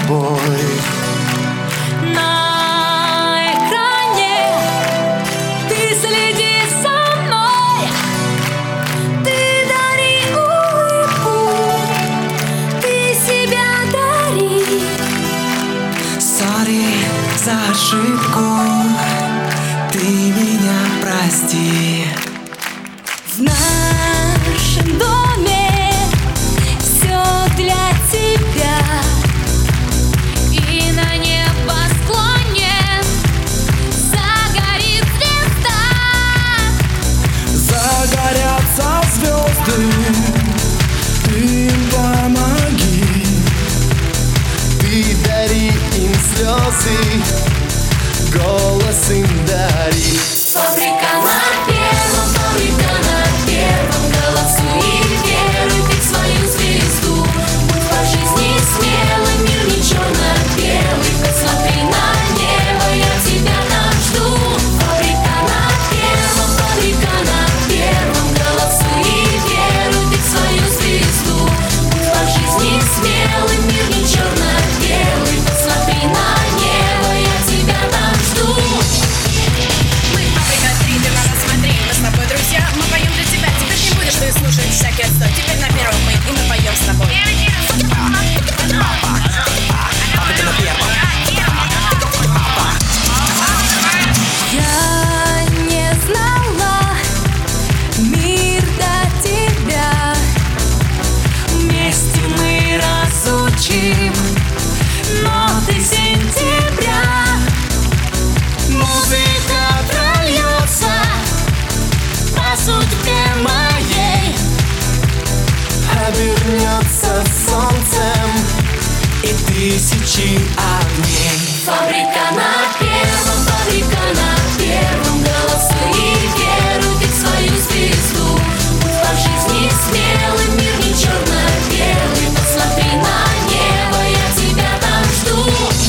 тобой. На экране ты следи за мной, ты дари улыбку, ты себя дари. Сори за ошибку, ты меня прости. В нашем доме все для тебя, и на небосклоне загорит звезда. Загорятся звезды, ты им помоги. Ты дари им слезы, голос им дари. Фабрика на первом, фабрика на первом. Голосуй и веруй ты в свою звезду. Будь по жизни смелым, мир не черно-белый. Посмотри на небо, я тебя там жду. Фабрика на первом, фабрика на первом. Голосуй и веруй ты в свою звезду. Будь по жизни смелым, мир не черно-белый. Посмотри на небо, я тебя там жду. Мы поем для тебя, теперь не будешь ты слушать всякий отстой. Теперь на первом мы, и мы поем с тобой. Я не знала мир до тебя. Вместе мы разучим ноты сентября. Музыка прольется по судьбе моей, Обернется солнцем и тысячи огней. фабрика на первом, фабрика на первом. Голосуй и веруй ты в свою звезду. Будь по жизни смелым, мир не черно-белый. Посмотри на небо, я тебя там жду.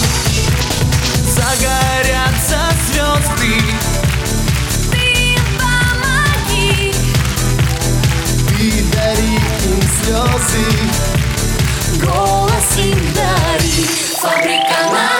Загорятся звезды, Ты им помоги. ты дари им слезы, голос им дари. Фабрика на